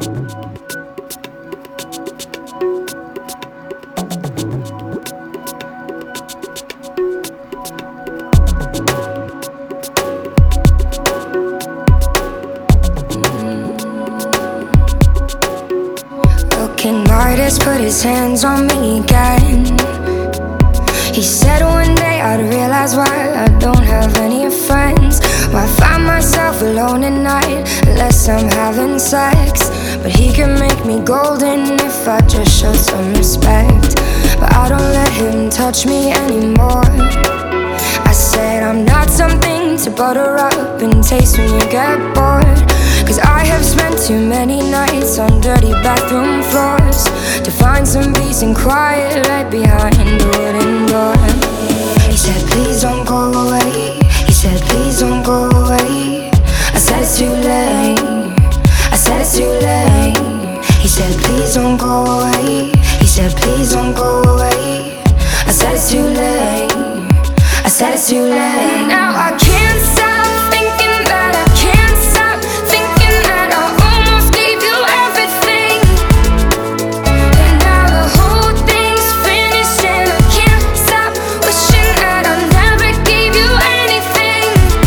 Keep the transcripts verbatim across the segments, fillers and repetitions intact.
Broken artist put his hands on me again. He said one day I'd realize why I don't have any friends, why I find myself alone at night unless I'm having sex. But he can make me golden if I just show some respect. But I don't let him touch me anymore. I said I'm not something to butter up and taste when you get bored, cause I have spent too many nights on dirty bathroom floors to find some peace and quiet right behind the wooden door. He said please don't go away. He said please don't go away. I said it's too late. I said it's too late. He said please don't go away. He said please don't go away. I said it's too late. I said it's too late. Now I can't stop thinking that I can't stop thinking that I almost gave you everything, and now the whole thing's finished and I can't stop wishing that I never gave you anything.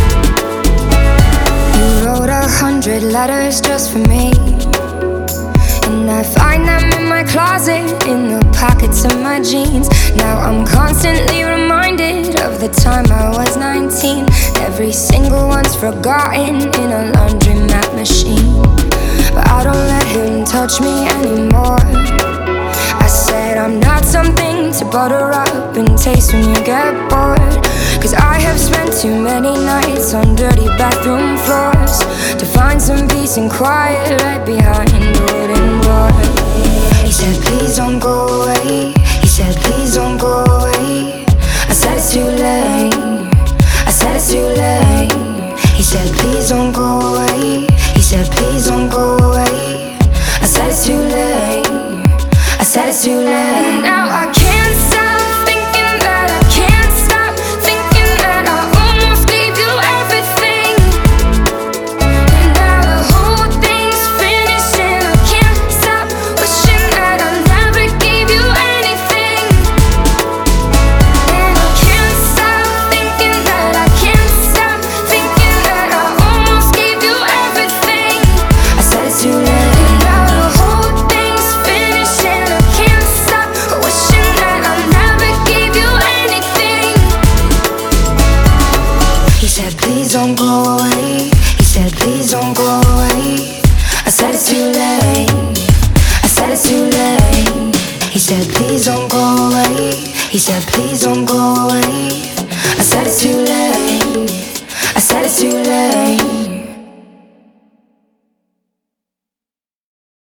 You wrote a hundred letters just for me, and I find them in my closet, in the pockets of my jeans. Now I'm constantly reminded of the time I was nineteen. Every single one's forgotten in a laundromat machine. But I don't let him touch me anymore. I said I'm not something to butter up and taste when you get bored, cause I have spent too many nights on dirty bathroom floors to find some peace and quiet right behind the wooden door. He said please don't go away. He said please don't go away. I said it's too late. I said it's too late. He said please don't go away. He said please don't go away. I said it's too late. I said it's too late. Now I can't stop thinking that I can't stop thinking that I almost gave you everything, and now the whole thing's finished and I can't stop wishing that I never gave you anything. And I can't stop thinking that I can't stop thinking that I almost gave you everything. I said it's too late. And now the whole thing's finished and I can't stop wishing that I never gave you anything. He said please don't go away. He said please don't go away. I said it's too late. I said it's too late. He said please don't go away. He said please don't go away. I said it's too late.